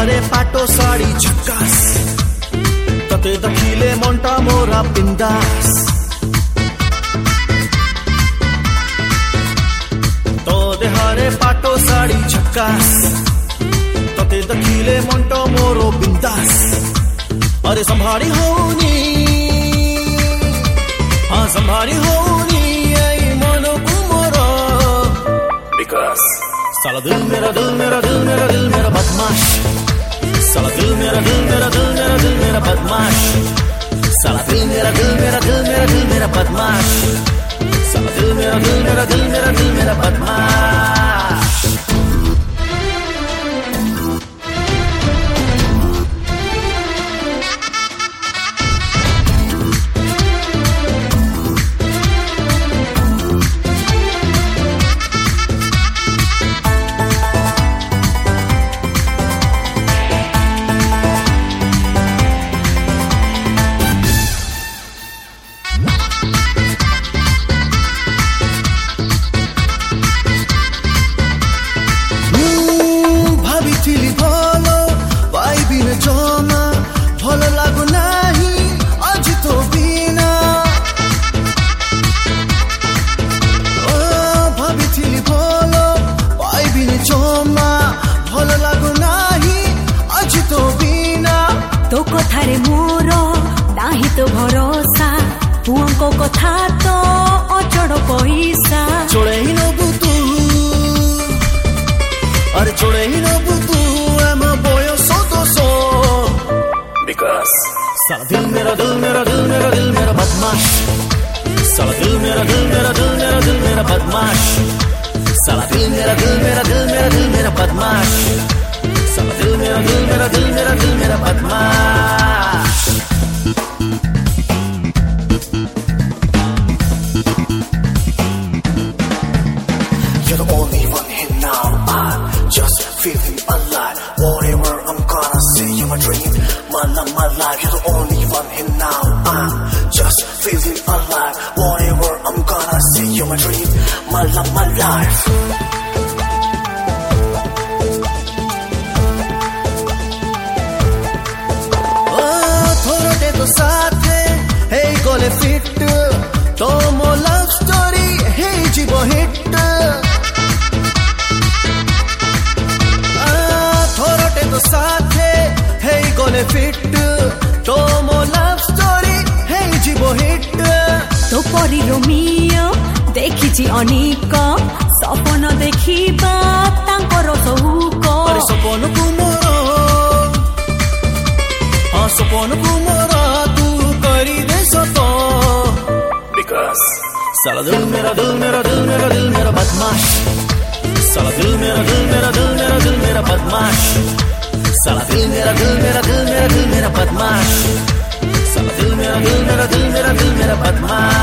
देहारे पाटो साड़ी झक्कास तते दखिले मनटा मोरा बिंदास तो देहारे पाटो साड़ी झक्कास तते दखिले मनटा मोरो बिंदास अरे संभारी होनी हाँ संभारी होनी आई मनो कुमोरो बिकॉज साला दिल मेरा दिल मेरा दिल मेरा दिल मेरा बदमाश साला दिल मेरा दिल मेरा दिल मेरा दिल मेरा बदमाश साला दिल मेरा दिल मेरा दिल मेरा दिल मेरा बदमाश साला दिल मेरा दिल मेरा दिल मेरा दिल मेरा बदमाश तो कथारे मोर नाही तो भरोसा पुओंको कथा तो अचड़ पैसा छोड़े ही नबू तू अरे छोड़े ही नबू तू एम बयसो दोसो बिकॉज साला दिल मेरा दिल मेरा दिल मेरा दिल मेरा बदमाश साला दिल मेरा दिल मेरा दिल मेरा दिल मेरा बदमाश साला दिल मेरा दिल मेरा दिल मेरा दिल मेरा बदमाश साला दिल मेरा दिल मेरा दिल मेरा दिल मेरा बदमाश You're the only one here now. I'm just feeling alive. Whatever I'm gonna say, you're my dream, my love, my life. You're the only one here now. I'm just feeling alive. Whatever I'm gonna say, you're my dream, my love, my life. साथे हे गोले fit तो मो love story हे जीवो hit थोरटे तो साथे हे गोले fit तो मो लव स्टोरी हे जीवो हिट तो परी रोमियो देखिछि अनेक सपन देखिबा तांकर सबुक अरे सपन कुमोरो हाँ सपन कुमोरो साला दिल मेरा दिल मेरा दिल मेरा दिल मेरा बदमाश साला दिल मेरा दिल मेरा दिल मेरा दिल मेरा बदमाश साला दिल मेरा दिल मेरा दिल मेरा दिल मेरा बदमाश साला दिल मेरा दिल मेरा दिल मेरा दिल मेरा बदमाश